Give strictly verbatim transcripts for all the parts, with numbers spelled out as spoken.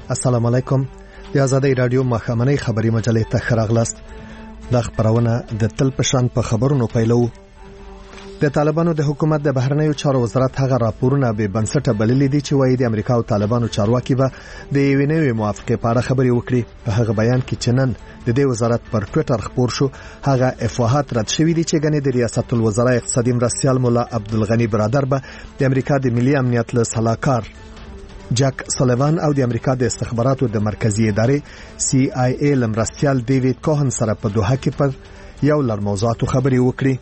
السلام علیکم. د آزادۍ رادیو مخامنۍ خبري مجلې ته خراغلاست. د خبرونه د تل پشان په خبرونو پیلو. د طالبانو د حکومت د بهرنیو چارو وزارت هغه راپورونه به بنسټه بللي دي چې وایي د امریکا او طالبانو چارواکي به د یوې نوې موافقې په اړه خبرې وکړي. په هغه بیان کې چې نن د دې وزارت پر ټوئیټر خبر شو، هغه افواهات رد شوي دي چې ګنې د ریاست الوزرا اقتصادي مرستیال مولا عبدالغنی برادر به د امریکا د ملي امنیت له سلاکار جک سلیوان او د امریکا د استخباراتو د مرکزی ادارې سی آی ای لمرستیال دیوید کوهن سره په دوحه کې پر یو لړ موضوعاتو خبرې وکړي.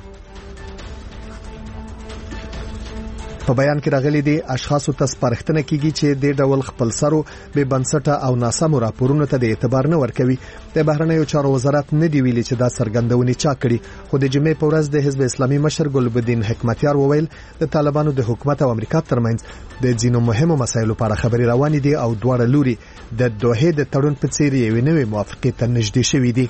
په بیان کې راغلي دي اشخاصو ته سپارښتنه کیږي چې د ډول خپل سرو به بنسټه او ناسمو راپورونو ته د اعتبار نه ورکوي. د بهرنیو چارو وزارت نه دی ویلي چې دا څرګندونې چا کړي، خو د جمعې په ورځ د حزب اسلامي مشر ګلبدین حکمتیار وویل د طالبانو د حکومت او امریکا ترمنځ د ځینو مهمو مسایلو په اړه خبرې روانې دي او دواړه لوري د دوحې د تړون په څیر یوې نوې موافقې ته نږدې شوي دي.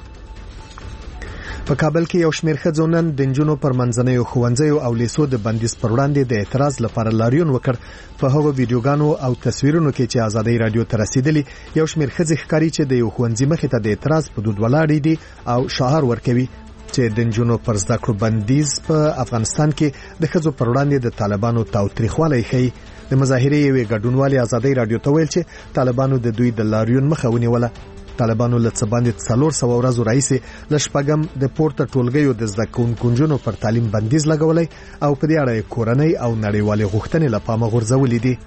په کابل کې یو شمېر ښځو نن د نجونو پر منځنیو ښوونځیو او لیسو د بندیز پر وړاندې د اعتراض لپاره لاریون وکړ. په هغو ویډیوګانو او تصویرونو کې چې آزادۍ رادیو ته رسیدلي، یو شمېر ښځې ښکاري چې د یو ښوونځي مخې ته د اعتراض په دود ولاړې دي او شعار ورکوي چې د نجونو پر زده کړو بندیز په افغانستان کې د ښځو پر وړاندې د طالبانو تاوتریخوالی ښیي. د مظاهرې یوې ګډونوالې آزادۍ رادیو ته ویل چې طالبانو د دوی د لاریون مخه ونیوله. طالبانو له څه باندې څلور سوه ورځو راهیسې له شپږم د پورته ټولګیو د زده کوونکو نجونو پر تعلیم بندیز لګولی او په دې اړه کورنۍ او نړیوالې غوښتنې له پامه غورځولې دي.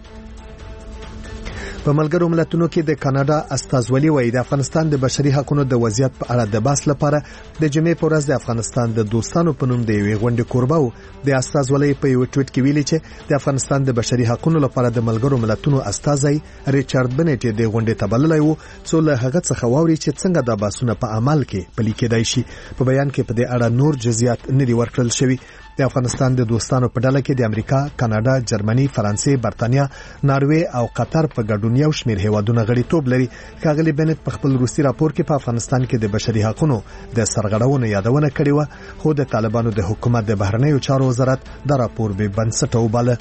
په ملګرو ملتونو کې د کاناډا استازولي وایي د افغانستان د بشري حقوقو د وضعیت په اړه د بحث لپاره د جمعې په ورځ د افغانستان د دوستانو په نوم د یوې غونډې کوربه و. د استازولي په یو ټویټ کې ویلي چې د افغانستان د بشري حقوقو لپاره د ملګرو ملتونو استازی ریچارډ بنټ د غونډې ته بللی و څو له هغه څخه واوري چې څنګه د بحثونه په عمل کې پلي کېدای شي. په بیان کې په دې اړه نور جزئیات نه دي ورکړل شوي. د افغانستان د دوستانو په ډله کې د امریکا، کاناډا، جرمني، فرانسې، برتانیا، ناروې او قطر په ګډون یو شمېر هیوادونه غړیتوب لري. ښاغلي بنټ په خپل وروستي راپور کې په افغانستان کې د بشري حقوقو د سرغړونو یادونه کړې و، خو د طالبانو د حکومت د بهرنیو چارو وزارت دا راپور به بنسټه وباله.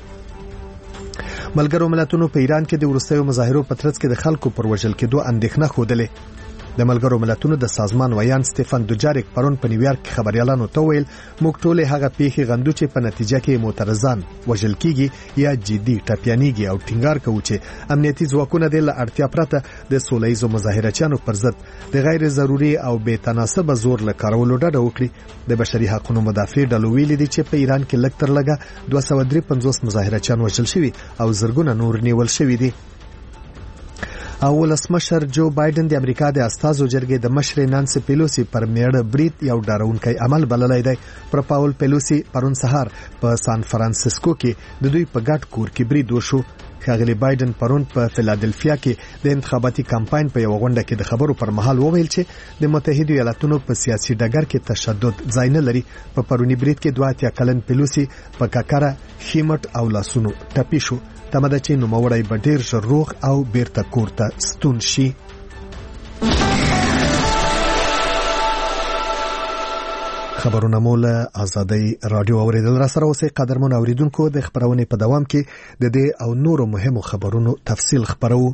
ملګرو ملتونو په ایران کې د وروستیو مظاهرو په ترڅ کې د خلکو پر وژل کېدو اندېښنه ښودلې. د ملګرو ملتونو د سازمان ویان سټيفن دوجاریک پرون په نیویارک کې خبريالانو ته ویل موږ ټول هغه پیښې غندو چې په نتیجه کې معترضان وژل کیږي یا جدي ټاپیانیږي او ټینګار کوي چې امنیتي ځواکونه د اړتیا پرته د سولهییزو مظاهرچیانو پر ضد د غیر ضروري او بې تناسب زور له کارولو ډډه وکړي. د بشري حقوقو مدافع ډلو ویلي دي چې په ایران کې لږ تر لږه دوه سوه درې پنځوس مظاهرچیان وژل شوي او زرګونه نور نیول شوي دي. او ولسمشر جو بایدن د امریکا د استازو جرګې د مشر نانسي پیلوسی پر میړه برید یو ډارونکی عمل بللی دی. پر پاول پیلوسی پرون سهار په سان فرانسیسکو کې د دوی په ګډ کور کې برید وشو. ښاغلي بایدن پرون په فیلادلفیا کې د انتخاباتي کمپاین په یو غونډه کې د خبرو پر مهال وویل چې د متحده ایالاتونو په سیاسي ډګر کې تشدد ځای نه لري. په پرونی برید کې دوه اتیا کلن پیلوسی په ککره خیمټ او لاسونو ټپي شو. تمه ده چې نوموړی به ډېر ژر روغ او بیرته کور ته ستون شي. خبرونه مو له آزادۍ رادیو اوریدل. را سره اوسئ قدرمن اوریدونکو، د خبرونې په دوام کې د دې او نورو مهمو خبرونو تفصیل خبرو.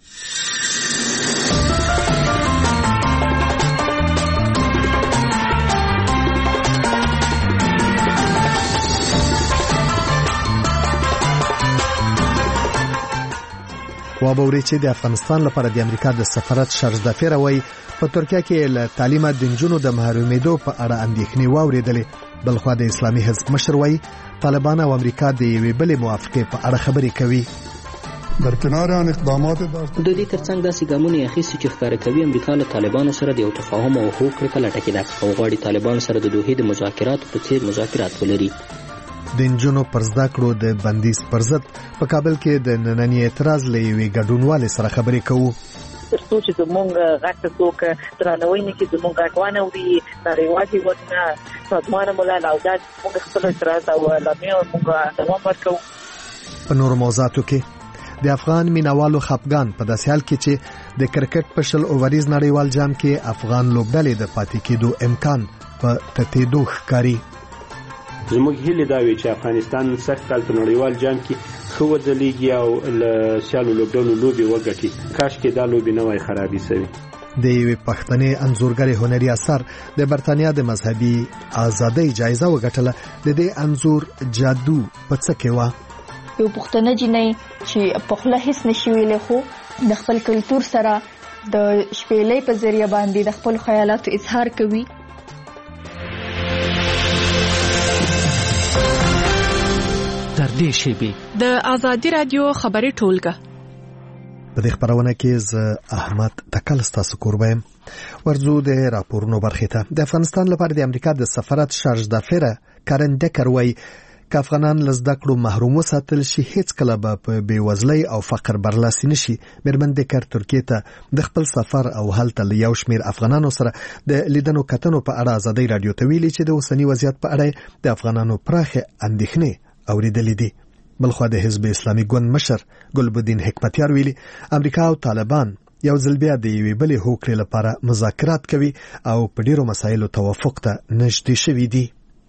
وابوري چې د افغانستان لپاره د امریکا د سفارت شرزدفیر وای په ترکیه کې له تعلیمه د نجونو د محرومیدو په اړه اندېښنې واوریدلې. بلخوا د اسلامي حزب مشر وای طالبان او امریکا د یوې بلې موافقې په اړه خبرې کوي. در کنار آن اقدامات د دې ترڅنګ داسې ګامونه اخیستي چې ښکاره کوي امریکا له طالبانو سره د یو تفاهم او هوکړې په لټه کې ده او غواړي طالبانو سره د دوحې د مذاکراتو په څیر مذاکرات ولري. د نجونو پر زده کړو د بندیز پر ضد په کابل کې د نننی اعتراض له یوې ګډونوالې سره خبرې کوو. ترڅو چې زموږ غږ ته څوک درناوی نه کړي، زموږ غږ ونه اوري، نړیوال هېوادونه سازمان ملل او دا موږ خپل اعتراض او اعلامیه موږ دوام ورکوو. په نورو موضوعاتو کې د افغان مینوالو خپګان په داسې حال کې چې د کرکټ په شل اووریز نړیوال جام کې افغان لوبډلې د پاتې کېدو امکان په تتېدو ښکاري. زموږ هیله دا وی چې افغانستان سږ کال په نړیوال جام کې ښه وځلیږي او له سیالو لوبډلو لوبې وګټي. کاشکې دا لوبې نه وای خرابې سوي. د یوې پښتنې انځورګرې هنري اثر د برتانیا د مذهبي ازادۍ جایزه وګټله. د دې انځور جادو په څه کې و؟ یو پښتنه جنۍ چې په خپله هیڅ نشي ویلی خو د خپل کلتور سره د شپېلۍ په ذریعه باندې د خپل خیالاتو اظهار کوي. تر دې شیبې د آزادي رادیو خبري ټولګه. په دې خبرونه کې ز احمد تکل ستاسو کوربایم. ورزو د راپورونو برخې ته. د افغانستان لپاره د امریکا د سفارت شارج دافره کارن ډکر وایي که افغانان له زده کړو محروم وساتل شي هیڅ کله به په بېوزلۍ او فقر برلاسي نشي. میرمن ډکر ترکیې ته د خپل سفر او هلته له یو شمېر افغانانو سره د لیدنو کتنو په اړه ازادۍ رادیو ته ویلي چې د اوسني وضعیت په اړه د افغانانو پراخه اندېښنې اورېدلې دي. بلخوا د حزب اسلامي ګوند مشر ګلبدین حکمتیار ویلي امریکا او طالبان یو ځل بیا د یوې بلې هوکړې لپاره مذاکرات کوي او په ډیرو مسایلو توافق ته نږدې شوي دي.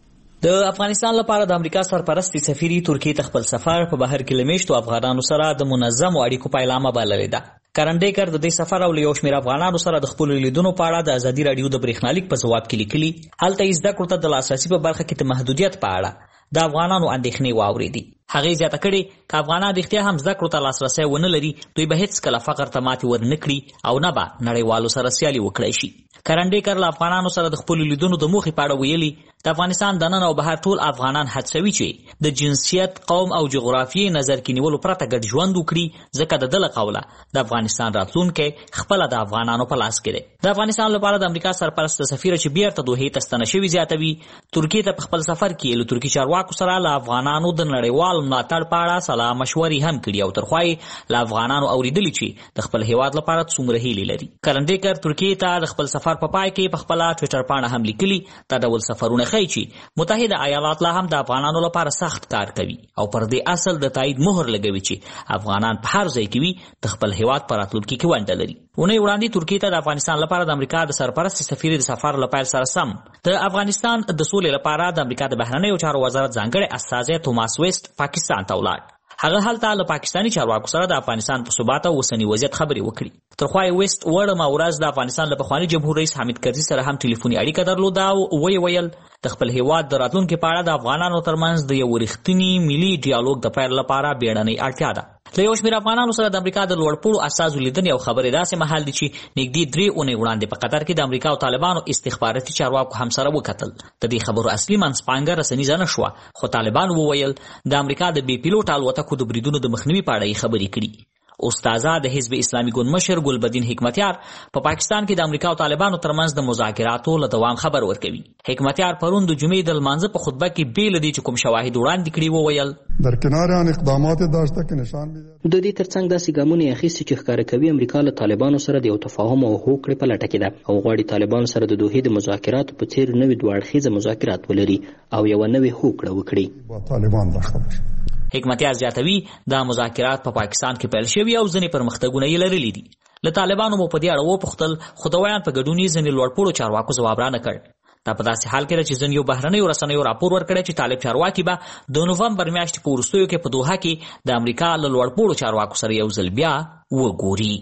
د افغانستان لپاره د امریکا سرپرستی سفیر ترکیې ته خپل سفر په بهر کې لمیشتو افغانانو سره د منظمو اړیکو پایلامه بللې ده. کرنډیکر د دې سفر او یو شمېر افغانانو سره د خپل لیدونو په اړه د ازادي رادیو د برېښنالیک په ځواب کې لیکلي. هلته یې زده کړو ته د لاسرسي په برخه کې د محدودیت په اړه د افغانانو اندېښنې واورېدې. هغې زیاته کړې که افغانان رښتیا هم زده کړو ته لاسرسی ونه لري دوی به هیڅ کله فقر ته ماتې ورنه کړي او نه به نړیوالو سره سیالي وکړی شي. کرنډیکر له افغانانو سره د خپلو لیدونو د موخې په اړه ویلي د افغانستان دننه او بهر ټول افغانان هڅوي چې د جنسیت، قوم او جغرافیې نظر کې نیولو پرته ګډ ژوند وکړي ځکه د ده له قوله د افغانستان راتلونکی خپله د افغانانو په لاس کې دی. د افغانستان لپاره د امریکا سرپرست سفیر چې بیرته دوحې ته ستنه شوي زیاتوي ترکیې ته په خپل سفر کې له ترکي چارواکو سره له افغانانو د نړیوال ملاتړ په اړه سلا مشورې هم کړي او ترخوا یې له افغانانو اورېدلي چې د خپل هیواد لپاره څومره هیلې لري. کرنډیکر ترکیې ته د خپل سفر په پای کې په خپله ټویټر پاڼه هم لیکلي دا ډول سفرونه ښیي چې متحده ایالات لا هم د افغانانو لپاره سخت کار کوي او پر دې اصل د تایید مهر لګوي چې افغانان په هر ځای کې وي د خپل هیواد په راتلونکي کې ونډه لري. اونۍ وړاندې ترکیې ته د افغانستان لپاره د امریکا د سرپرست سفیر د سفر له پیل سره سم د افغانستان د سولې لپاره د امریکا د بهرنیو چارو وزارت ځانګړی استازی توماس ویسټ پاکستان ته ولاړ. هغه هلته له پاکستاني چارواکو سره د افغانستان په ثبات او اوسني وضعیت خبرې وکړي. ترخوا یې ویسټ وړمه ورځ د افغانستان له پخواني جمهور رئیس حامد کرزي سره هم ټلیفوني اړیکه درلوده او ویې ویل د خپل هیواد د راتلونکي په اړه د افغانانو ترمنځ د یو رښتیني ملي ډیالوګ د پیل لپاره بیړنۍ اړتیا ده. له یو شمېر افغانانو سره د امریکا د لوړپوړو استازو لیدنې او خبرې داسې مهال دي چې نږدې درې اونۍ وړاندې په قطر کې د امریکا او طالبانو استخباراتي چارواکو هم سره وکتل. د دې خبرو اصلي منځپانګه رسنیزه نه شوه خو طالبان وویل د امریکا د بې پیلوټ الوتکو د بریدونو د مخنیوي په اړه یې خبرې کړي. استازه د حزب اسلامي ګوند مشر ګلبدین حکمتیار په پا پاکستان کې د امریکا او طالبانو ترمنځ د مذاکراتو له دوام خبر ورکوي. حکمتیار پرون د جمعې د لمانځه په خطبه کې بې له دې چې کوم شواهد وړاندې کړي وویل در کنار آن اقدامات داشته که نشان می‌دهد د دې ترڅنګ داسې ګامونه یې اخیستي چې ښکاره کوي امریکا له طالبانو سره د یو تفاهم او هوکړې په لټه کې ده او غواړي طالبان سره د دوحې د مذاکراتو په څیر نوي دوه اړخیزه مذاکرات ولري او یوه نوې هوکړه وکړي. با طالبان داشته باشد. حکمتیار زیاتوي دا مذاکرات په پا پاکستان کې پیل شوي او ځینې پرمختګونه یې لرلي دي. له طالبانو مو په دې اړه وپوښتل خو د ویان په ګډون یې ځینې لوړپوړو چارواکو ځواب رانه کړ. دا په داسې حال کې ده چې ځینې بهرنیو رسنیو راپور ورکړی چې طالب چارواکي به د نومبر میاشتې په وروستیو کې په دوحه کې د امریکا له لوړپوړو چارواکو سره یو ځل بیا وګوري.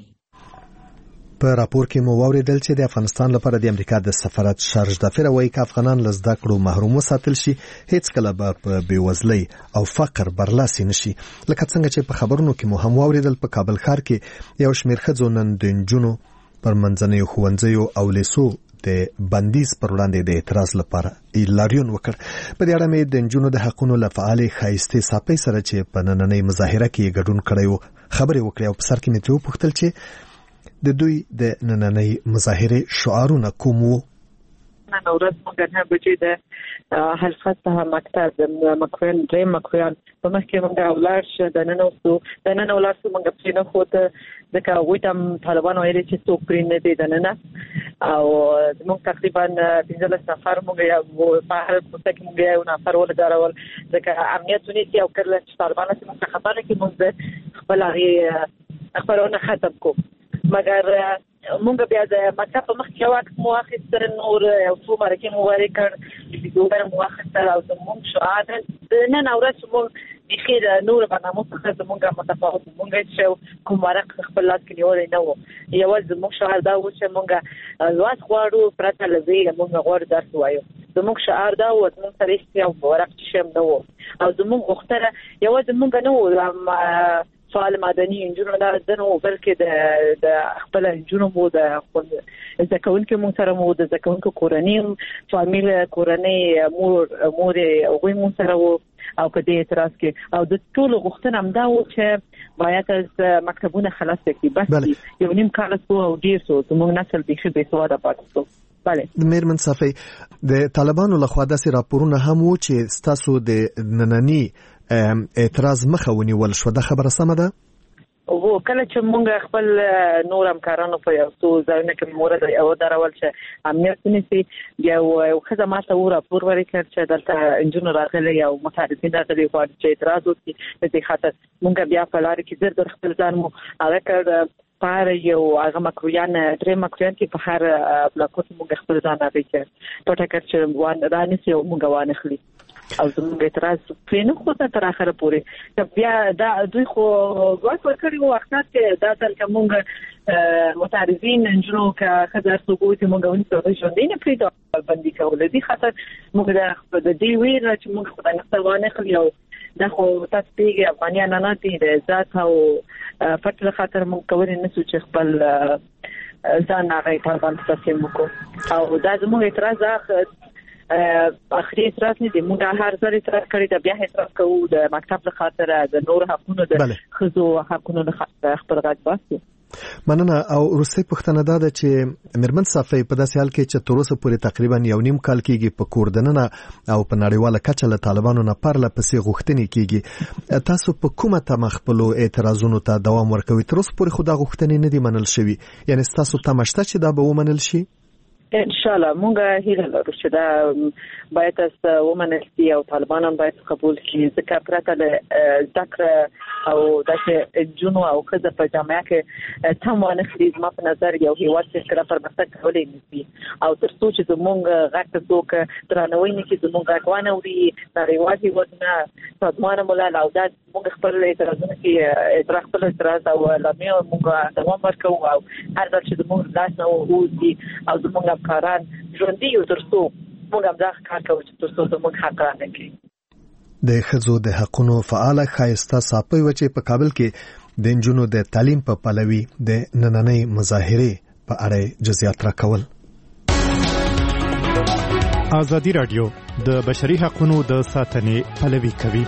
په راپور کې مو واورېدل چې د افغانستان لپاره د امریکا د سفارت شارج دافره وایي که افغانان له زده کړو محروم وساتل شي هیڅ کله به په بېوزلۍ او فقر برلاسي نشي. لکه څنګه چې په خبرونو کې مو هم واورېدل په کابل ښار کې یو شمېر ښځو نن د نجونو پر منځنیو ښوونځیو او لیسو د بندیز پر وړاندې د اعتراض لپاره لاریون وکړ. په دې اړه مې د نجونو د حقونو له فعالې ښایستې صاپۍ سره چې په نننۍ مظاهره کې ګډون کړی و خبرې وکړې او په سر کې مې ترې وپوښتل چې د دوی د نننۍ مظاهرې شعارونه کوم وو. نن ورځ موږ نه بچي د حلقه څخه مکتب د مکوین درې مکوین په مخ کې موږ اولاد شه د نن اوسو د نن اولاد څخه موږ په نه خو ته د کاوي تم طالبانو ویلي چې څوک پرې نه دي د نن او موږ تقریبا پنځه نفر موږ یو په هر څه کې موږ یو نفر ول دارول ځکه امنیت ونیسي او کله چې طالبانو څخه خبره کې موږ خپل هغه خبرونه ختم کو مګر مونږ بیا د مکتب په مخ کې وخت مو اخیستل نور یو څو مرکې مو ورې کړ د دوه مو اخیستل او زموږ شعار د نن اورس مونږ بخي د نور برنامه څخه زمونږه متفاوت مونږ چې کوم ورق خپل لاس کې نیولې نه و یو زموږ شعار دا و چې مونږه لواس غواړو پرته لوي مونږ غواړو درس وایو زموږ شعار دا و زموږ سره هیڅ ورق شم نه و او زموږ غوښتنه یو زمونږ نه و فعال مدني انجونو دا دنو بلکې د د خپل انجونو مو د ځکهونکو مو سره مو د ځکهونکو کورنۍ فامیل کورنۍ مور مور او مو سره او په دې اعتراض کې او د ټول غوښتنه هم دا و چې باید از مکتبونه خلاص کړي بس یو نیم کال سو او ډیر سو زموږ نسل به به سواده پاتې سو بله میرمن صافی د طالبانو لخوا داسې راپورونه هم وو چې ستاسو د نننی اعتراض مخه ونیول شو د خبره سمه ده او کله چې مونږ خپل نور همکارانو په یو څو ځایونو کې مورد او درول چې امنیت نشي یو خدمات او راپور ورکړ چې دلته انجنیر راغلي او متعرضین راغلي او چې اعتراض وکړي د دې خاطر مونږ بیا په لار کې زر در خپل ځان مو هغه کړ پر یو هغه مکرویان درې مکرویان کې په هر بلاکوت مونږ خپل ځان راوړي پټه کړ چې وان رانیسي او مونږ وانه خلی او زموږ اعتراض پرې نه خو تر اخره پورې بیا دا دوی خو غواړي ورکړي وو وخت کې دا تل کومه متعرضین انجنو که خدای سوګو چې موږ ونیسو ژوندۍ نه پرې باندې کول دي خاطر موږ د دې ویر چې موږ خدای نه ستوانه خلی او دا خو تاسو پیګه افغانان نه دي د ذات او فتره خاطر موږ کولای نه سو چې خپل ځان هغه په باندې تسلیم وکړو او دا زموږ اعتراض ده اخري اعتراض نه دی موږ هر ځل اعتراض کړی دا بیا اعتراض کوو د مکتب له خاطر د نور حقونو د خزو حقونو له خاطر خپل غږ باسي مننه او روسي پښتنه ده چې میرمن صافی په داسې حال کې چې تر اوسه پورې تقریبا یو نیم کال کېږي په کوردننه او په نړیواله کچه له طالبانو نه پرله پسې غوښتنې کېږي تاسو په کومه تمه خپل اعتراضونو ته دوام ورکوي تر اوسه پورې خو دا غوښتنې نه دي منل شوي یعنی تاسو تمه شته چې دا به ومنل شي ان شاء الله مونږه هیله لرو چې دا باید تاسو ومنل شي او طالبان هم باید قبول کړي ځکه پرته له ذکر او دغه جنو او کده په جامعه کې تمام خلیز ما په نظر یو هیواد چې کړه پرمختګ کولای نشي او تر څو چې مونږ غاټه څوک درنوي نه کې مونږ غوانه وي نړیوال هیوادونه سازمان ملل او دا مونږ خپل اعتراضونه کې اعتراض خپل اعتراض او لامي مونږ دوام ورکو او هر ځل چې مونږ لاس نه وځي او مونږ کاران ژوندۍ او ترڅو موږ هم دا کار کوو چې ترڅو زموږ حق رانکړي د ښځو د حقونو فعاله ښایسته صافی و چې په کابل کې د نجونو د تعلیم په پلوي د نننۍ مظاهرې په اړه جزئیات راکول ازادي رادیو د بشري حقونو د ساتنې پلوي کوي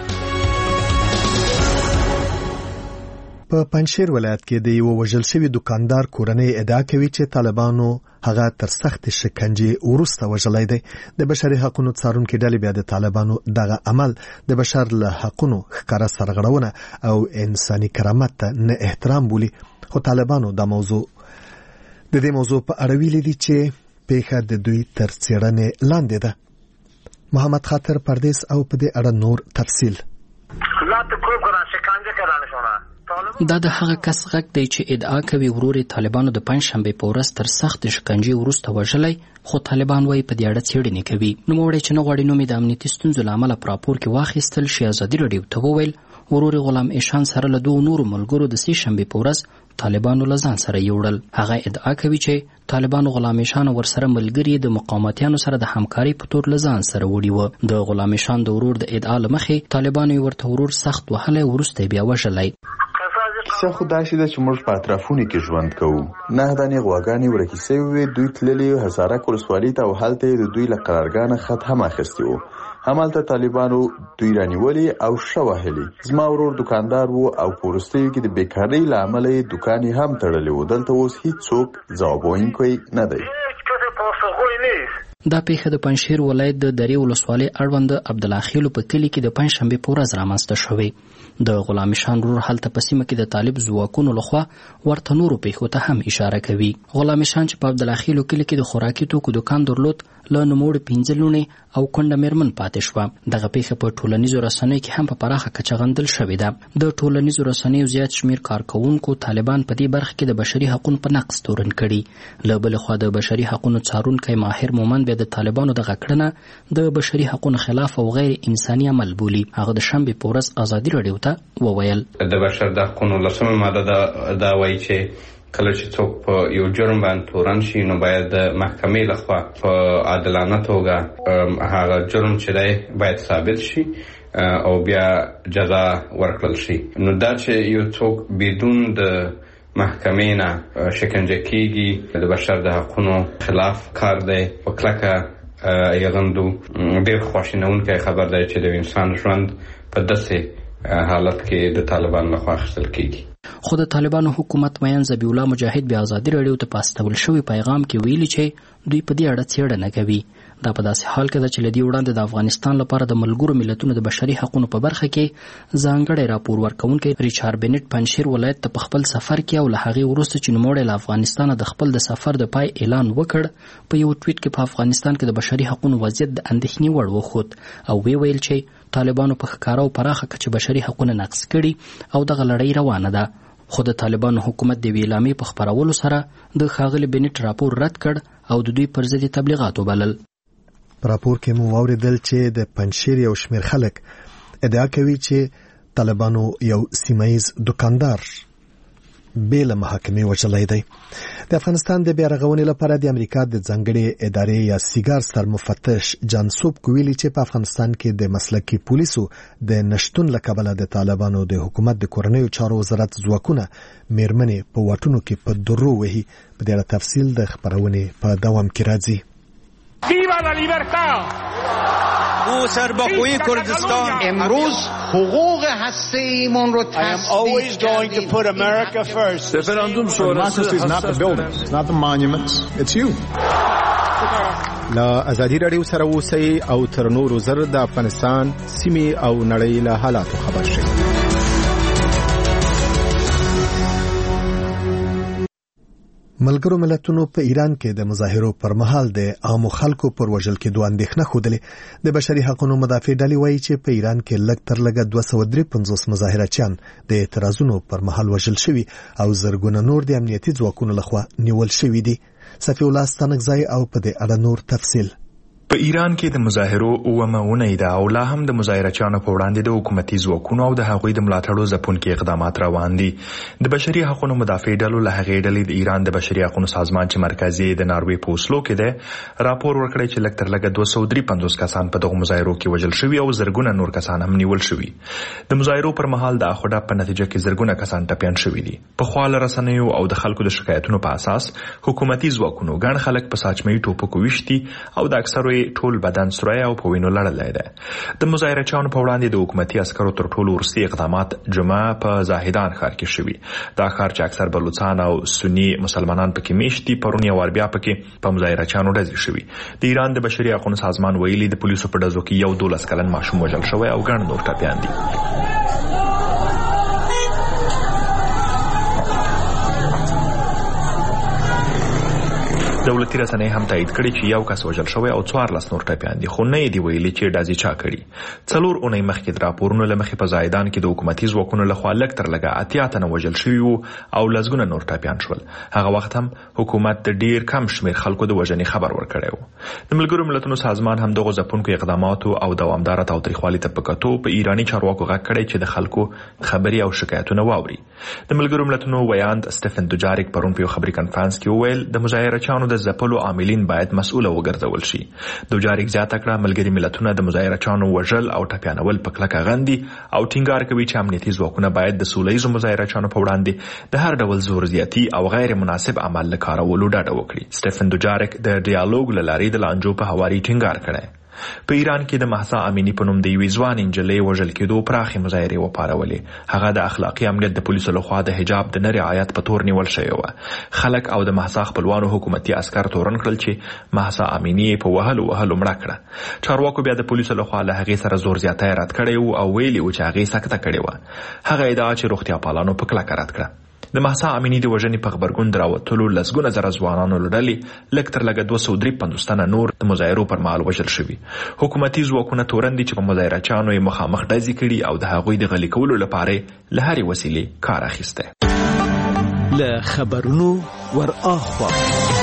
په پنځشیر ولایت کې د یو وژل شوی دکاندار کورنۍ ادعا کوي چې طالبانو هغه تر سخت شکنجه ورسته وژلای دی د بشري حقوقو څارونکو ډلې بیا د طالبانو دغه عمل د بشر له حقوقو ښکارا سرغړونه او انساني کرامت ته نه احترام بولي خو طالبانو د موضوع د دې موضوع په اړه ویلي دي چې پیښه د دوی تر څېړنې لاندې ده محمد خاطر پردیس او په دې اړه نور تفصیل لا ته کوم ګران شکنجه کړل شو دا د هغه کس غږ دی چې ادعا کوي ورور طالبانو د پنځشنبه په ورځ تر سخت شکنجې وروسته وژلی خو طالبان وايي په دې اړه څېړنې کوي نوموړی چې نه غواړي نوم یې د امنیتي ستونزو له امله په راپور کې واخیستل شي ازادي راډیو ته وویل ورور غلام ایشان سره له دوه نورو ملګرو د سې شنبې په ورځ طالبانو له ځان سره یوړل هغه ادعا کوي چې طالبانو غلام ایشان ورسره ملګري د مقاومتیانو سره د همکاري په تور له ځان سره وړي و د غلام ایشان د ورور د ادعا له مخې طالبانو ورته ورور سخت وهلی وروسته بیا وژلی کیسه خو داسې ده چې موږ په اطرافونو کې ژوند کوو نه دانې غواګانې ورکې سوي وې دوی تللي حصارک ولسوالۍ ته او هلته یې د دوی له قرارګانه خط هم اخیستی و همالته طالبانو دوی رانیولې او ښه وهلي زما ورور دکاندار و او په وروستیو کې د بیکارۍ له امله یې دوکان یې هم تړلی و دلته اوس هیڅوک ځواب ویونکی نه دی دا پیښه د پنځشیر ولایت د درې ولسوالۍ اړوند عبدالله خیلو په کلي کې د پنځشنبې په ورځ رامنځته شوې د غلام ایشان ورور هلته په سیمه کې د طالب ځواکونو لخوا ورته نورو پیښو ته هم اشاره کوي غلام ایشان چې په عبدالله خیلو کلي کې د خوراکي توکو دکان درلود له نوموړي پنځه لوڼې او کونډه میرمن پاتې شوه. دغه پیښه په ټولنیزو رسنیو کې هم په پراخه کچه غندل شوې ده. د ټولنیزو رسنیو زیات شمیر کارکوونکو طالبان په دې برخه کې د بشري حقوقو په نقض تورن کړي. له بلې خوا د بشري حقوقو څارونکی ماهر مومند بیا د طالبانو دغه کړنه د بشري حقوقو خلاف او غیر انساني عمل بولي. هغه د شنبې په ورځ ازادي راډیو ته وویل د بشر د حقوقو لسمه ماده دا وایي چې کله چې څوک په یو جرم باندې تورن شي نو باید د محکمې لخوا په عادلانه توګه هغه جرم چې دی باید ثابت شي او بیا جزا ورکړل شي. نو دا چې یو څوک بدون د محکمې نه شکنجه کیږي د بشر د حقوقو خلاف کار دی په کلکه یغندو. ډېر خواشینونکی خبر دی چې د انسان ژوند په داسې حالت کې د طالبان لخوا اخیستل کیږي. خو د طالبانو حکومت مین ذبیح الله مجاهد بیا ازادي راډیو ته په استول شوي پیغام کې ویلي چې دوی په دې اړه څېړنه کوي. دا په داسې حال کې ده چې له دې وړاندې د افغانستان لپاره د ملګرو ملتونو د بشري حقوقو په برخه کې ځانګړی راپور ورکوونکی ریچارډ بنټ پنجشیر ولایت ته په خپل سفر کې او له هغې وروسته چې نوموړی له افغانستانه د خپل د سفر د پای اعلان وکړ په یو ټویټ کې په افغانستان کې د بشري حقوقو وضعیت د اندېښنې وړ وښود او وی ویل چې طالبانو په ښکاره او پراخه کچه بشري حقوقونه نقض کړي او دغه لړۍ روانه ده. خو د طالبانو حکومت د یوې اعلامیې په خپرولو سره د ښاغلي بنټ راپور رد کړ او د دوی پر ضد تبلیغات وبلل. په راپور کې مو واوریدل چې د پنجشیر یو شمېر خلک ادعا کوي چې طالبانو یو سیمایز دکاندار بې له محاکمې وژلی دی. د افغانستان د بیا رغونې لپاره د امریکا د ځانګړې ادارې یا سیګار ستر مفتش جان سوب ویلي چې په افغانستان کې د مسلکي پولیسو د نشتون له کبله د طالبانو د حکومت د کورنیو چارو وزارت ځواکونه میرمنې په واټونو کې په درو وهي. په دې اړه تفصیل د خپرونې په دوام کې راځي. ویوا لا لیبرتا او سرباخوی کردستان امروز حقوق هسته‌ایمون رو تثبیت کردیم. رفراندوم شورای is not the buildings, it's not the monuments, it's you. لا ازادي راډیو سره اوسئ او تر نورو زر د افغانستان سیمې او نړۍ له حالاتو خبر شئ. ملګرو ملتونو په ایران کې د مظاهرو پر مهال د عامو خلکو پر وژل کېدو اندېښنه ښودلې. د بشري حقوقو مدافع ډلې وایي چې په ایران کې لږ تر لږه دوه سوه درې پنځوس مظاهرچیان د اعتراضونو پر مهال وژل شوي او زرګونه نور د امنیتي ځواکونو لخوا نیول شوي دي. صفي الله ستانکزی او په دې اړه نور تفصیل. په ایران کې د مظاهرو اومه اونۍ ده او لا هم د مظاهرچیانو په وړاندې د حکومتي ځواکونو او د هغوی د ملاتړو ځپونکي اقدامات روان دي. د بشري حقوقو مدافع ډلو له هغې ډلې د ایران د بشري حقوقو سازمان چې مرکزي د ناروې په اوسلو کې ده راپور ورکړی چې لږ تر لږه دوه سوه درې پنځوس کسان په دغو مظاهرو کې وژل شوي او زرګونه نور کسان هم نیول شوي. د مظاهرو پر مهال د اخوډه په نتیجه کې زرګونه کسان ټپیان شوي دي. په خوا له رسنیو او د خلکو د شکایتونو په اساس حکومتي ځواکونو ګڼ خلک په ساچمه‌يي ټوپکو ویشتي او د اکثرو ټول بدن سوری او په وینو لړلی ده. د مظاهرچیانو په وړاندې د حکومتي عسکرو تر ټولو وروستي اقدامات جمعه په زاهدان ښار کې شوي. دا ښار چې اکثر بلوچستان او سني مسلمانان پکې میشت دي پرون یو وار بیا پکې په مظاهرچیانو ډزې شوي. د ایران د بشري حقوقو سازمان ویلي د پولیسو په ډزو کې یو دولس کلن ماشوم وژل شوی او ګڼ نور ټپیان دي. دولتي رسنۍ هم تایید کړي چې یو کس وژل شوی او څوارلس نور ټپیان دي، خو نه یې دي ویلي چې ډزې چا کړي. څلور اونۍ مخکې د راپورونو له مخې په زاهدان کې د حکومتي ځواکونو لخوا لږ تر لږه اتیا تنه وژل شوي وو او لسګونه نور ټپیان شول. هغه وخت هم حکومت د ډیر کم شمېر خلکو د وژنې خبر ورکړی و. د ملګرو ملتونو سازمان هم دغو ځپونکو اقداماتو او دوامداره تاوتریخوالي ته په کتو په ایراني چارواکو غږ کړی چې د خلکو خبرې او شکایتونه واوري. د ملګرو ملتونو ویاند سټیفن دوجاریک پرون په یو خبري کنفرانس کې وویل د مظاهرچیانو د ځپلو عاملین باید مسؤل وګرځول شي. دوجاریک زیاته کړه ملګري ملتونه د مظاهرچیانو وژل او ټپیانول په کلکه غندي او ټینګار کوي چې امنیتي ځواکونه باید د سولهییزو مظاهرچیانو په وړاندې د هر ډول زور زیاتي او غیر مناسب عمل له کارولو ډډه وکړي. سټیفن دوجاریک د ډیالوګ له لارې د لانجو په هواري ټینګار کړی. په ایران کې د مهسا امینی په نوم د یوې ځوان نجلۍ وژل کېدو پراخې مظاهرې وپارولې. هغه د اخلاقي امنیت د پولیسو لخوا د حجاب د نه رعایت په تور نیول شوې وه. خلک او د مهسا خپلوانو حکومتي عسکر تورن کړل چې مهسا امینی په وهلو وهلو مړه کړه. چارواکو بیا د پولیسو لخوا له هغې سره زور زیاتی رد کړی و او ویلي و چې هغې سکته کړې وه. هغه ادعا چې روغتیا پالانو په کلکه رد کړه. د مهسا امینی د وژنې په غبرګون د راوتلو لسګونه زره ځوانانو له ډلې لږ تر لږه دوه سوه درې پنځوس تنه نور د مظاهرو پر مهال وژل شوي. حکومتي ځواکونه تورن دي چې په مظاهرچیانو یې مخامخ ډزې کړي او د هغوی د غلي کولو لپاره له هرې وسیلې کار اخیستی. له خبرونو ور اخوا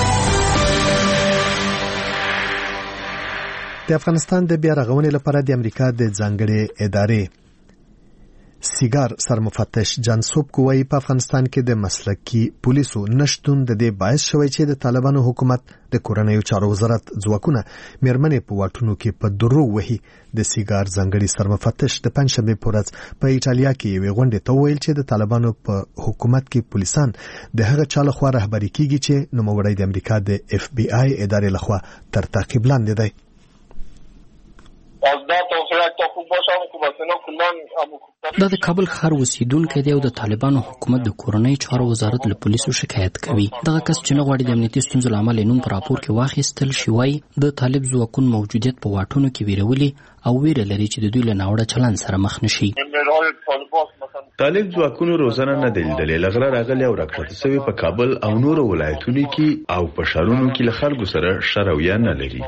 د افغانستان د بیا رغونې لپاره د امریکا د ځانګړې ادارې سیګار سرمفتش جان سوب کوي په افغانستان کې د مسلکي پولیسو نشټون د دې باعث شوی چې د طالبانو حکومت د کورنیو چارو وزارت ځواکونه میرمنې په واټونو کې په درو وهي. د سیګار ځانګړي سرمفتش د پنځشنبه په ورځ په ایټالیا کې یوې غونډې ته وویل چې د طالبانو په حکومت کې پولیسان د هغه چا لخوا رهبري کیږي چې نوموړی د امریکا د اف بی آی ادارې لخوا تر تعقیب لاندې دی. دا د کابل ښار اوسیدونکی دی او د طالبانو حکومت د کورنۍ چارو وزارت له پولیسو شکایت کوي. دغه کس چې نه غواړي د امنیتي ستونزو له امله نوم په راپور کې واخیستل شي وایي د طالب ځواکونو موجودیت په واټونو کې ویرولي او ویره لري چې د دوی له ناوړه چلند سره مخ نشي. طالب ځواکونو روزانه نه دی لیدلې لغړه راغلي او راکښته شوي په کابل او نورو ولایتونو کې او په ښارونو کې له خلکو سره شرویه نه لري.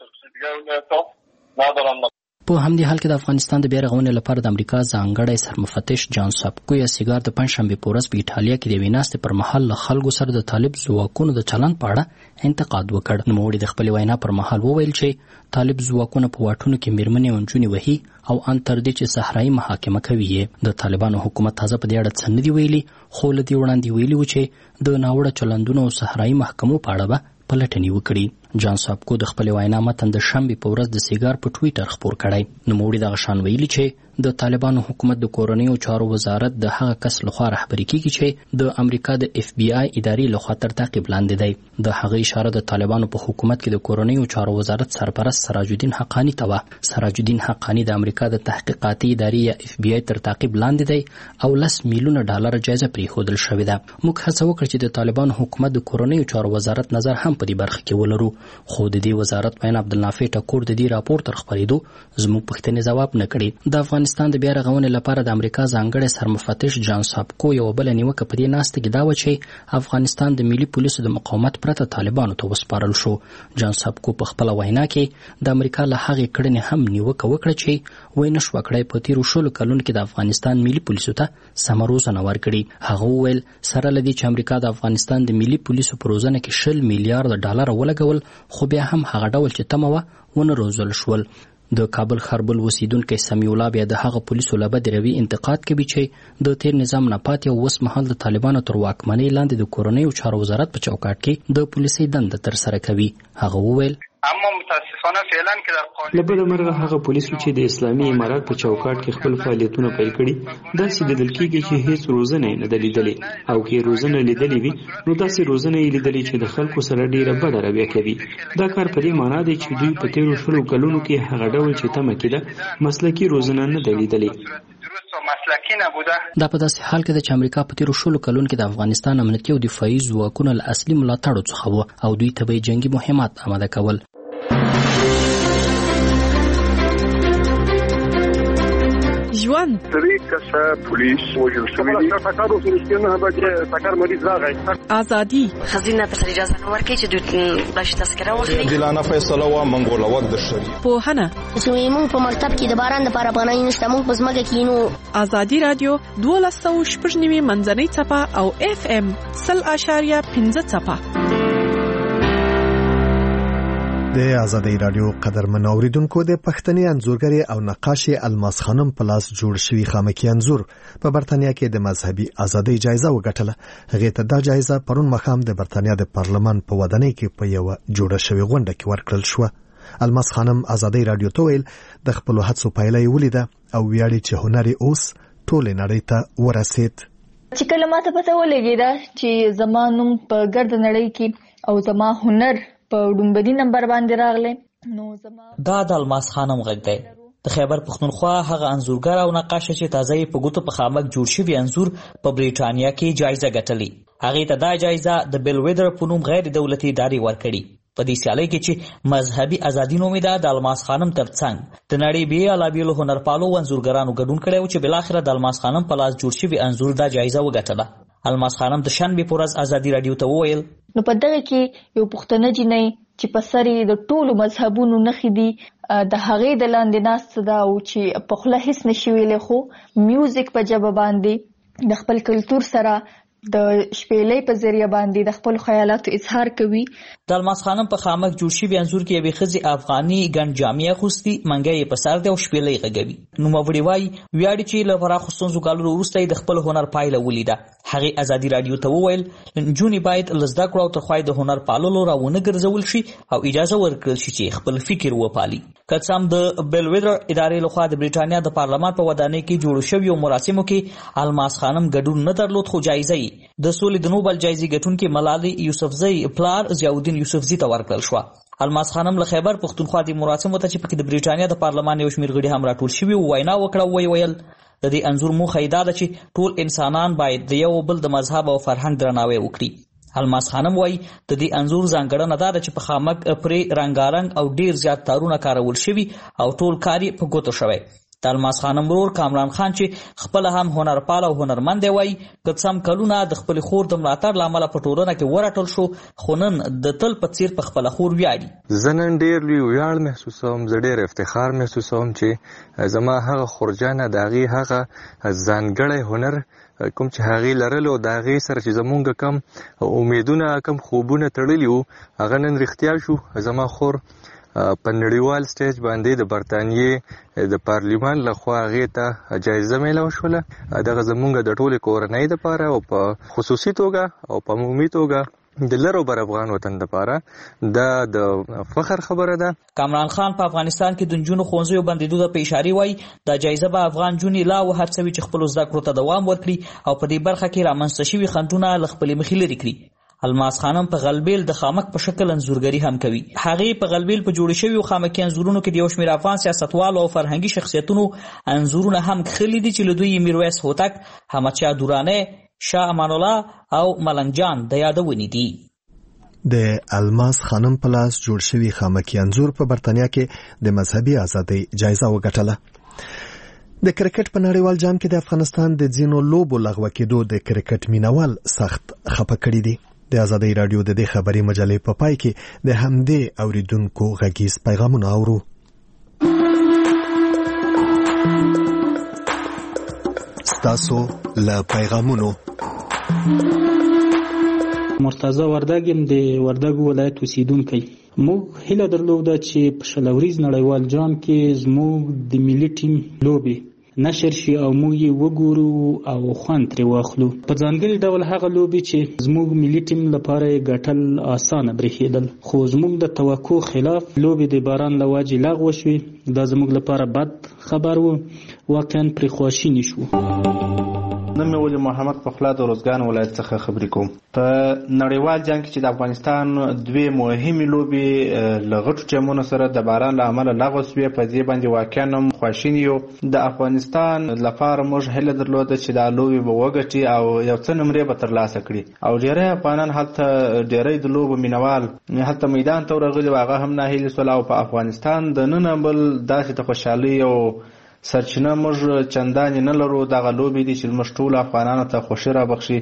په همدې حال کې د افغانستان د بیا رغونې لپاره د امریکا ځانګړی سرمفتش جان سابکو یا سیګار د پنځشنبې په ورځ په ایټالیا کې د یوې ناستې پر مهال له خلکو سره د طالب ځواکونو د چلند په اړه انتقاد وکړ. نوموړي د خپلې وینا پر مهال وویل چې طالب ځواکونه په واټونو کې میرمنې او نجونې وهي او ان تر دې چې صحرایي محاکمه کوي یې. د طالبانو حکومت تازه په دې اړه څه نه دي ویلي، خو له دې وړاندې ویلي و چې د ناوړه چلندونو او صحرایي محکمو په اړه به پلټنې وکړي. جان سابکو د خپلې وینا متن د شنبې په ورځ د سیګار په ټویټر خپور کړی. نوموړي دغه شان ویلي چې د طالبانو حکومت د کورنیو چارو وزارت د هغه کس لخوا رهبري کیږي چې د امریکا د اف بی آی ادارې لخوا تر تعقیب لاندې دی. د هغه اشاره د طالبانو په حکومت کې د کورنیو چارو وزارت سرپرست سراج الدین حقانی ته و. سراج الدین حقانی د امریکا د تحقیقاتي ادارې یا اف بی آی تر تعقیب لاندې دی او لس میلیونه ډالر جایزه پریښودل شوې ده. موږ هڅه وکړه چې د طالبانو حکومت د کورنیو چارو وزارت نظر هم په دې برخه کې ولرو، خو د دې وزارت وینا عبدالنافع ټکور د دې راپور تر خپرېدو زموږ پوښتنې ځواب نه کړي. د افغانستان د بیا رغونې لپاره د امریکا ځانګړی سرمفتش جان سابکو یو بله نیوکه په دې ناسته کې دا وه چې افغانستان د ملي پولیسو د مقاومت پرته طالبانو ته وسپارل شو. جان سابکو په خپله وینا کې د امریکا له هغې کړنې هم نیوکه وکړه چې وی نه شوه کړی په تېرو شلو کلونو کې د افغانستان ملي پولیسو ته سمه روزنه ورکړي. هغه وویل سره له دې چې امریکا د افغانستان د ملي پولیسو په روزنه کې شل میلیارده ډالره ولګول، خو بیا هم هغه ډول چې تمه وه ونه روزل شول. د کابل ښار بل اوسیدونکی سمیع الله بیا د هغه پولیسو له بدې روي انتقاد کوي چې د تیر نظام نه پاتې او اوس مهال د طالبانو تر واکمنۍ لاندې د کورنیو چارو وزارت په چوکاټ کې د پولیسۍ دنده ترسره کوي. هغه وویل اما متاسفانه فعلا کې د قانون له بده مرغه هغه پولیسو چې د اسلامي امارات په چوکاټ کې خپل فعالیتونه پیل کړي داسې لیدل کېږي چې هیڅ روزنه نه ده لیدلې، او کې روزنه لیدلې وي نو داسې روزنه یې لیدلې چې د خلکو سره ډیره بده رویه کوي. دا کار په دې معنا دی چې دوی په تیرو شلو کلونو کې هغه ډول چې تمه کېده مسلکي روزنه نه ده لیدلې. دا په داسې حال کې ده چې امریکا په تیرو شلو کلونو کې د افغانستان امنیتي او دفاعي ځواکونو له اصلي ملاتړو څخه وو او دوی ته به جنګي مهمات آماده کول. ژوند درې کسه پولیس وژل شوي دي. ټکر وشو چې نه به ټکر مریض راغی. ازادي خزینه ته اجازه نه ورکړي چې دوی بلش تذکره واخلي. عادلانه فیصله و منګول وخت د شری پوهنه چې موږ په مکتب کې د باران د لپاره پناه نشته، موږ په ځمکه کې نو. ازادي رادیو دولس سوه شپږ نوي منځنۍ څپه او اف ام سل اشاریه پنځه څپه. د آزادۍ رادیو قدرمن اوریدونکو د پښتني انځورګري او نقاشي الماس خانم په لاس جوړ شوی خامکي انځور په برتانیا کې د مذهبي ازادۍ جایزه وګټله. هغه ته دا جایزه پرون مخام د برتانیا د پارلمان په ودانۍ کې په یو جوړه شوی غونډه کې ورکړل شو. الماس خانم آزادۍ رادیو ته ویل د خپل هڅو پایله یې ولیده او ویاړي چې هنر اوس ټول نړۍ ته ورسید. چې کله ماته پته ولګېده چې زما نوم په ګرد نړۍ کې او زما هنر په ډومبدي نمبر باندې راغله نو زما دا د الماس خانم غږ دی. د خیبر پښتونخوا هغه انځورګر او نقاش چې تازه یې په ګوتو په خامک جوړ شوی انځور په بریټانیا کې جایزه ګټلې. هغې ته دا جایزه د بیل ویدر په نوم غیر دولتي ادارې ورکړي. په دې سیالۍ کې چې مذهبي ازادي نومیده د الماس خانم ترڅنګ د نړۍ بېلابېلو هنرپالو او انځورګرانو ګډون کړی و چې بالاخره د الماس خانم په لاس جوړ شوي انځور دا جایزه وګټله. الماس خانم د شنبې په ورځ ازادي راډیو ته وویل نو په دغه کې یو پښتنه جنۍ چې په سر یې د ټولو مذهبونو نښې دي د هغې د لاندې ناسته ده او چې په خوله هیڅ نشي ویلی خو میوزیک په ژبه باندې د خپل کلتور سره د شپېلۍ په ذریعه باندې د خپل خیالاتو اظهار کوي. د الماس خانم په خامک جوړ شوي انځور کې یوې ښځې افغاني ګڼ جامې اغوستي، منګی یې په سر دی او شپېلۍ غږوي. نوموړې وایي ویاړي چې له پراخو ستونزو کالو وروسته یې د خپل هنر پایله ولیده. هغې ازادي راډیو ته وویل نجونې باید له زده کړو او تر خوا د هنر پاللو راونه ګرځول شي او اجازه ورکړل شي چې خپل فکر وپالي. که څه هم د بیلویډر ادارې لخوا د برېټانیا د پارلمان په ودانۍ کې جوړو شویو مراسمو کې الماس خانم ګډون نه درلود، خو جایزه یې د سولې د نوبل جایزې ګټونکي ملالۍ یوسفزۍ پلار ضیاءالدین یوسفزي ته ورکړل شوه. الماس خانم له خیبر پښتونخوا د مراسمو ته چې پکې د برېټانیا د پارلمان یو شمېر غړي هم راټول شوي وینا وکړه او ویل د دې انځور موخه یې دا ده چې ټول انسانان باید د یو بل د مذهب او فرهنګ درناوی وکړي. الماس خانم وایي د دې انځور ځانګړنه دا ده چې په خامک پرې رنګارنګ او ډیر زیات تارونه کارول شوي او ټول کار یې په ګوتو شوی. د الماس خانم ورور کامران خان چې خپل هم هنرپال او هنرمند دی وایي که څه هم کلونه د خپل خور د ملاتړ له امله په ټولنه کې ورټل شو، خو نن د تل په څیر په خپل خور ویاړي. زه نن ډیر لوی ویاړ محسوسوم، زه ډیر افتخار محسوسوم چې زما هغه خورجانه د هغې هغه ځانګړی هنر کوم چې هغې لرلو د هغې سره چې زمونږ کم امیدونه کم خوبونه تړلي وو هغه نن رښتیا شو. زما خور په نړیوال سټیج باندې د برطانیې د پارلیمان لخوا هغې ته جایزه میلاو شوله. دغه زمونږ د ټولې کورنۍ دپاره او په خصوصي توګه او په عمومي توګه د لرو بر افغان وطن دپاره دا د فخر خبره ده. کامران خان په افغانستان کې د نجونو ښوونځیو بندېدو ته په اشارې وایي دا جایزه به افغان نجونې لا وهڅوي چې خپلو زده کړو ته دوام ورکړي او په دې برخه کې رامنځته شوي خنډونه له خپلې مخې لرې کړي. الماس خانم په غلبیل د خامک په شکل انځورګري هم کوي. هغې په غلبیل په جوړ شویو خامکي انځورونو کې د یو شمېر افغان سیاستوالو او فرهنګي شخصیتونو انځورونه هم کښلي دي چې له دوی میرویس هوتک، احمدشاه درانی، شاه امان الله او ملنګ جان د یادونې دي. د الماس خانم په لاس جوړ شوی خامکي انځور په برتانیا کې د مذهبي ازادۍ جایزه وګټله. د کرکټ په نړیوال جام کې د افغانستان د ځینو لوبو لغوه کېدو د کرکټ مینوال سخت خفه کړي دي. د ازادۍ راډیو د دې خبري مجلې په پای کې د همدې اوریدونکو غږیز پیغامونه اورو. ستاسو له پیغامونو مرتضی وردګ د وردګ ولایت اوسیدونکی. موږ هیله درلوده چې په شلوريز نړیوال جام کې زموږ د ملي ټیم لوبي نشر شي او موږ یې وګورو او خوند ترې واخلو. په ځانګړي ډول هغه لوبې چې زموږ ملي ټیم لپاره یې ګټل اسانه برېښېدل، خو زموږ د توقع خلاف لوبې د باران له وجې لغوه شوې. دا زموږ لپاره بد خبر و، واقعا پرې خواشیني شو. نن مې ولي محمد پخلا د روزګان ولایت څخه خبرې کوم. په نړیوال جنګ کې چې د افغانستان دوی مهمې لوبې له غټو ټیمونو سره د باران له امله لغوه شوې، په دې باندې واقعا هم خواشیني یو. د افغانستان لپاره موږ هیله درلوده چې دا لوبې به وګټي او یو څه نمرې به ترلاسه کړي، او ډېری افغانان هلته ډېری د لوبو مینوال هلته میدان ته ورغلي و، هغه هم ناهیلي شول. او په افغانستان د ننه بل داسې د خوشحالۍ او سرچینه موږ چندانې نه لرو. دغه لوبې دي چې موږ ټولو افغانانو ته خوښي رابخشي.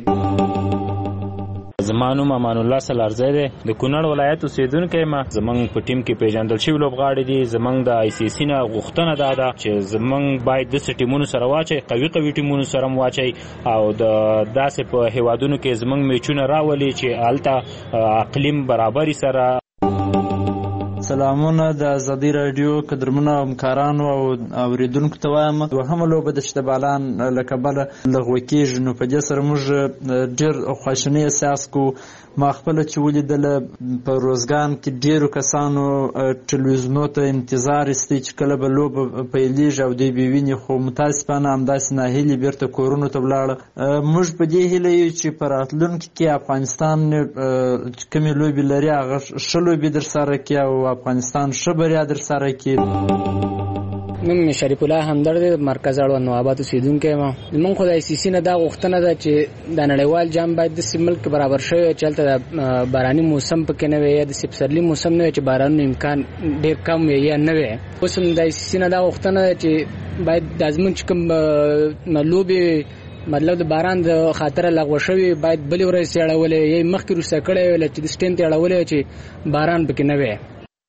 زما نوم امان الله سلارزی دی، د کونړ ولایت اوسیدونکی یم. زمونږ په ټیم کې پیژندل شوي لوبغاړي دي. زمونږ د آی سی سی نه غوښتنه دا ده چې زمونږ باید داسې ټیمونو سره واچوي، قوي قوي ټیمونو سره هم واچوي او د داسې په هیوادونو کې زمونږ میچونه راولي چې هلته اقلیم برابري سره. سلامونه د ازادي راډیو قدرمنو همکارانو او اوریدونکو ته وایم. دوهمه لوبه د چې د باران له کبله لغوه کېږي، نو په دې سره موږ ډېر خواشیني احساس کوو. ما خپله چې ولیدله په روزګان کې ډېرو کسانو ټلویزیونو ته انتظار ایستی چې کله به لوبه پیلېږي او دوی به ویني، خو متاسفانه همداسې ناهیلي بیرته کورونو ته ولاړه. موږ په دې هیله یو چې په راتلونکي کې افغانستان چې کومې لوبې لري هغه ښه لوبې در سره کړي او افغانستان ښه بریا در سره کړي. نوم مې شریف الله همدرد دی، مرکز اړوند نوآباد اوسیدونکی یم. زموږ خو د آی سی سی نه دا غوښتنه ده چې د نړیوال جام باید داسې ملک برابر شوی وي چې هلته د باراني موسم پکې نه وي یا د پسرلي موسم نه وي چې بارانونو امکان ډېر کم وي یا نه وي. اوس هم د آی سی سی نه دا غوښتنه ده چې باید دا زموږ چې کوم لوبې مطلب د باران د خاطر لغوه شوی باید بل ورځ اړولې یې مخکې روسه کړې ویل چې د سټین ته اړولې چې باران پکې نه وي.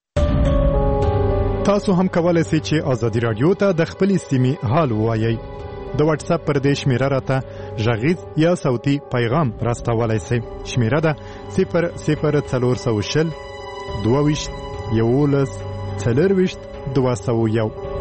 تاسو هم کولای شئ چې ازادي رادیو ته د خپلې سیمې حال ووایئ. د واتس اپ پر دې شمیره راته غږیز یا صوتي پیغام راستولای شئ. شمیره ده صفر صفر څلور سوه شل دوه ویشت یولس څلور ویشت دوه سوه یو.